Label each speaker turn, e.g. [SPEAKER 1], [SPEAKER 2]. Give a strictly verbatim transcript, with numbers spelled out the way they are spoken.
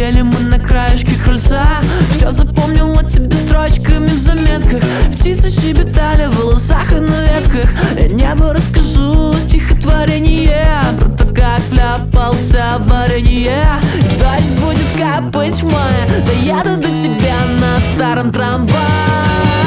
[SPEAKER 1] сидели мы на краешке крыльца. Все запомнила тебе строчками в заметках. Птицы щебетали в волосах и на ветках. Я небо расскажу стихотворение про то, как вляпался в варенье. Дождь будет капать в мае, доеду до тебя на старом трамвае.